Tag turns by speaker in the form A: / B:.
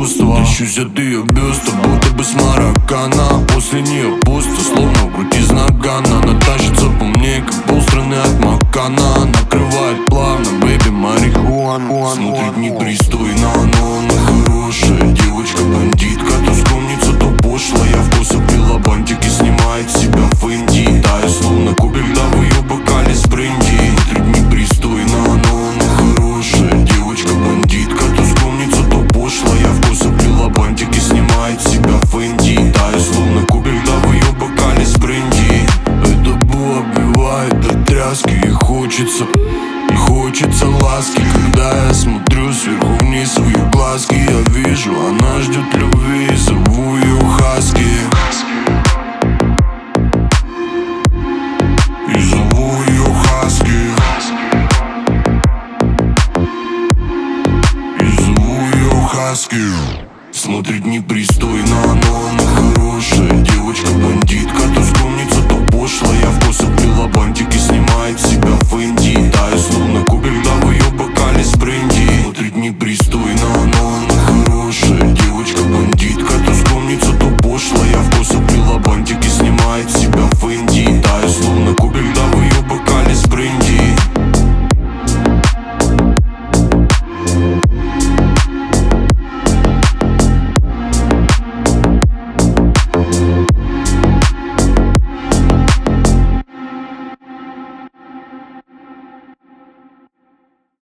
A: чувства. Тащусь от ее бюста, будто бы с Мароккана. После нее пусто, словно в грудь из нагана. Она тащится по мне, как полстраны от Макана. Накрывает плавно, бэйби, марихуана. Смотрит непристойно, но она хорошая. Девочка-бандитка, то скромница, то пошлая. Вкуса пила бантики, снимает себя в Индии. Таю, словно кубик, да в ее бокале с бренди. Смотрит непристойно, но она хорошая. Девочка-бандитка, то скромница, то пошлая. Вкуса пила бантики, снимает себя в Индии. Таю, словно кубик, да в ее бокале с бренди. Это было убивает от тряски. И хочется ласки. Когда я смотрю сверху вниз в ее глазки, я вижу, она ждет любви. Зову ее Хаски. И зову ее Хаски. И зову ее Хаски. Смотрит непристойно, но она хорошая. Девочка-бандитка, то скромница, то пошлая. Вкуса пила бантики, снимает